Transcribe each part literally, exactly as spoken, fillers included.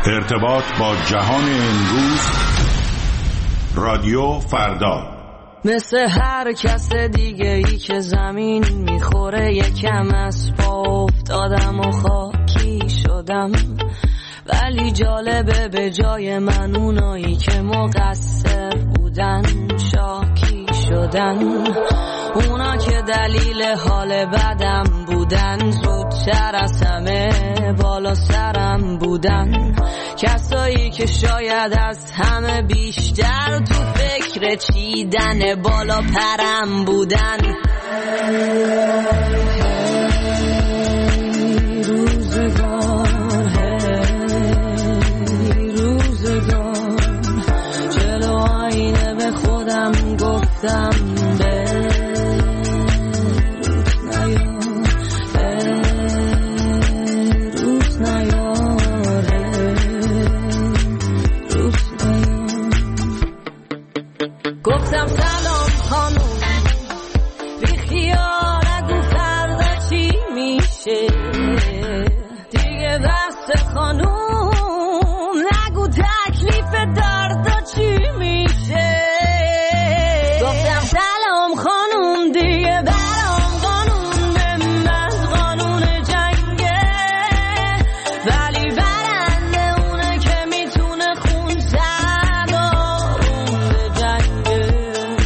ارتباط با جهان امروز، رادیو فردا. مثل هر کس دیگه ای که زمین میخوره یکم از پا افتادم و خاکی شدم، ولی جالبه به جای من اونایی که مقصر بودن شاکی شدن. اونا که دلیل حال بدم بودن زودتر از همه بالا سرم بودن. کسایی که شاید از همه بیشتر تو فکر چیدن بالا پرم بودن. روزگار هی روزگار، جلو آینه به خودم گفتم به گفتم سلام خانوم، بی خیال نگو فردا چی میشه دیگه، بس خانوم نگو تکلیف دردا چی میشه. گفتم سلام خانوم، دیگه برام قانون به از قانون جنگه، ولی برنده اونه که میتونه خون زد آروم به جنگه.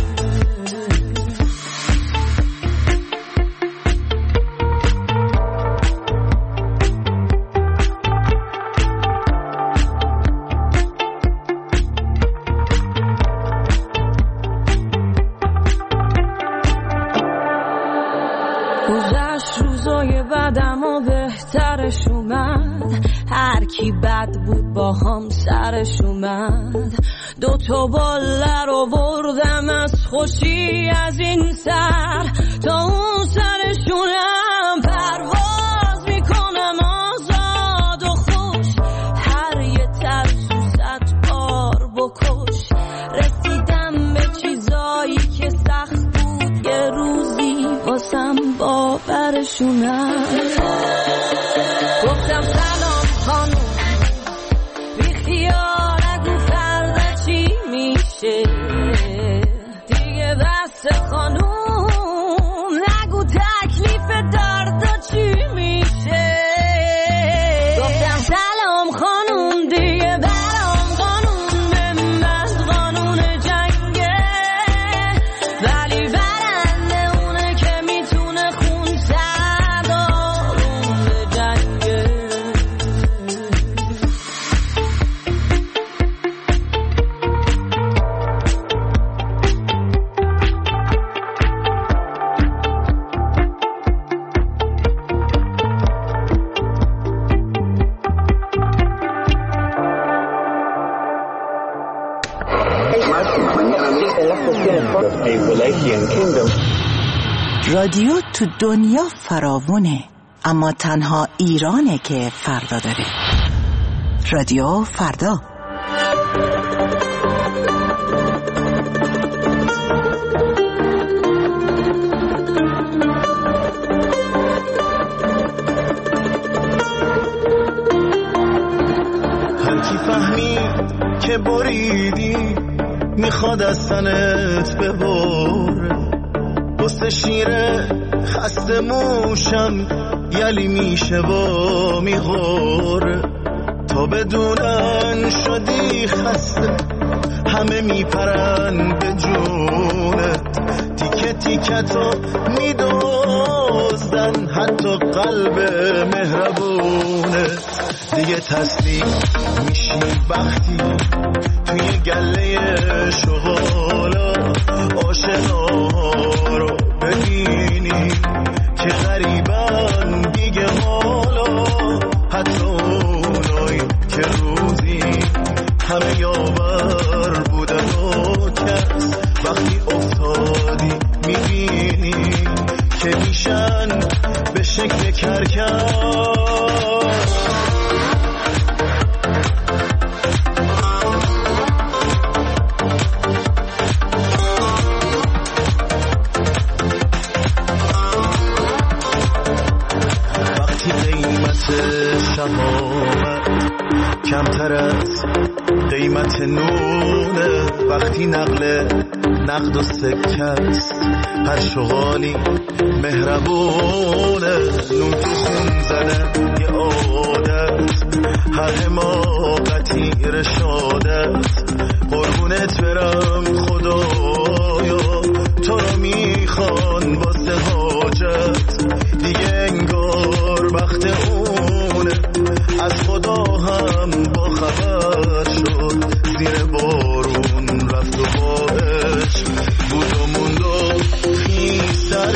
گذشت روزای بعدم و بهترش اومد، هر کی بد بود با هم سرش اومد. دو تا باله رو بردم از خوشی از این سر تا اون سرشونم پرواز میکنم آزاد و خوش. هر یه ترسو صد بار بکش، رسیدم به چیزایی که سخت بود یه روزی واسم باورشونم. گفتم سلام خانوم، بی خیال نگو فردا چی میشه دیگه، بس خانوم نگو تکلیف دردا چی میشه. گفتم سلام خانوم، دیگه برام قانون به از قانون جنگه، ولی برنده اونه که میتونه خون زد آروم به جنگه. رادیو تو دنیا فراوونه، اما تنها ایرانه که فردا داره. رادیو فردا. هر کی فهمید که بریدی میخواد از تنت ببره، واسه شیره خسته موشم یلی میشه با میغوره. تا بدونن شدی خسته همه میپرن به جونت، تیکه تیکتو میدوزدن حتی قلب مهربونت. دیگه تسلیم میشی وقتی توی گله شغالا آشناها رو ببینی که غریبن دیگه حالا، حتی اونایی که روزی همه یاور بودن و کس وقتی افتادی میبینی که میشن به شکل کرکر. شهامت کمتر از قیمت نونه وقتی نقل نقد و سکه است. هر شغالی مهربونه، نون تو خون زدن یه عادت، هر حماقتی رشادت. قربونت برم خدایا تو رو میخوان واسه حاجت، دیگه انگار وقت اونه، از خدا هم با خبر شد، زیر بارون رفت و باش بود و موند و خیستر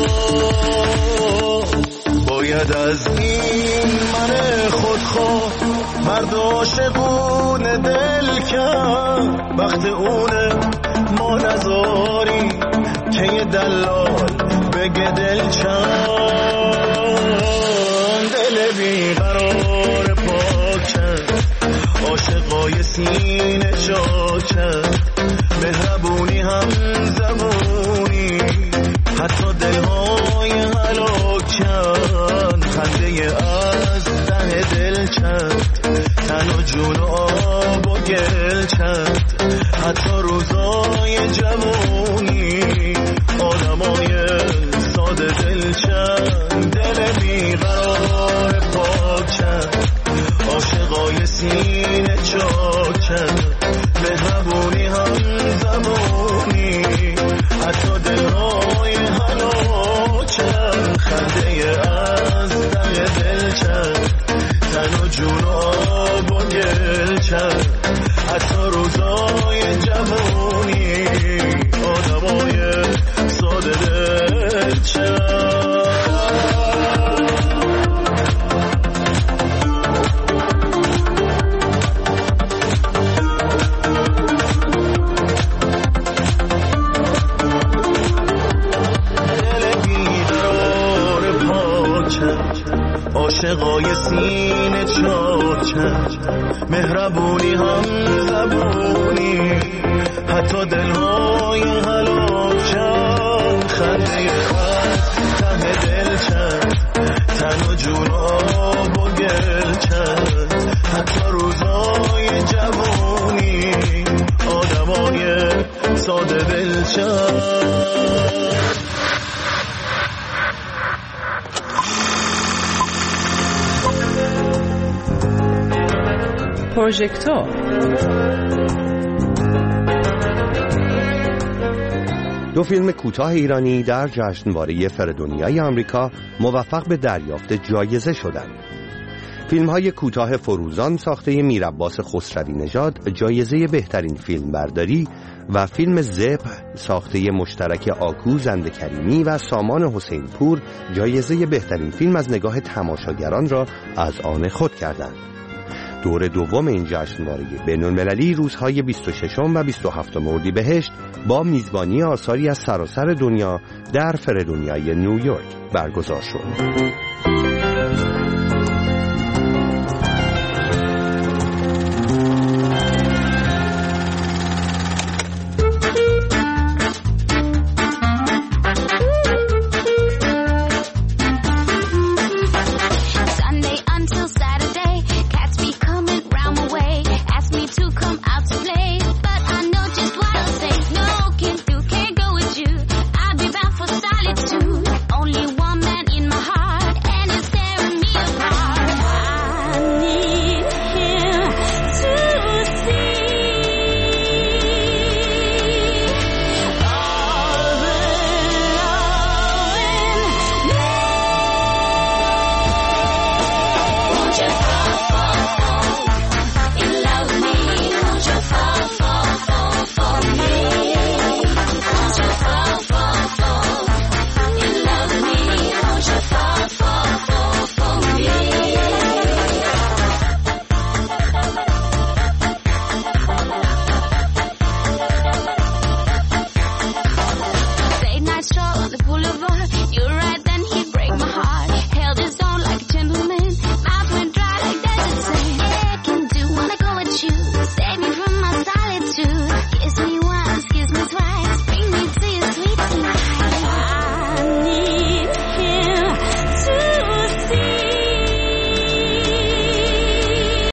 شد. باید از این من خودخواه مرد عاشقون دل کرد، وقت اونه ما نزاری که یه دلال بگه دل چند. دل بیقرار پاکن عاشقای سینه چاکن، مهربونی هم زبونی حتی دلهای هلاکن. خنده از ته دل چند، تن و جون و آب و گل چند، حتی روزای جوونی آدمای ساده دل چند. دل بیقرار پاکن عاشقای سینه چاکن، مهربونی هم زبونی حتی دلهای هلاکن. خنده از ته دل چند، تن و جون و آب و گل چند، حتی روزای جوونی آدمای ساده دل چند. عاشقای سینه چاچن، مهربونی هم زبونی حتی دلهای هلاکن. خنده خط ته دل چند، تن و جون آب و گل چند، حتی روزای جوونی آدمای ساده دل چند. پروژکتور دو فیلم کوتاه ایرانی در جشنواره فردونیای آمریکا موفق به دریافت جایزه شدند. فیلم‌های کوتاه فروزان ساخته میرعباس خسروی نژاد جایزه بهترین فیلم برداری و فیلم زبر ساخته مشترک آکو زنده کریمی و سامان حسین پور جایزه بهترین فیلم از نگاه تماشاگران را از آن خود کردند. دور دوم این جشنواره بین‌المللی روزهای بیست و ششم و بیست و هفتم اردیبهشت با میزبانی آثاری از سراسر دنیا در فردونیای نیویورک برگزار شد.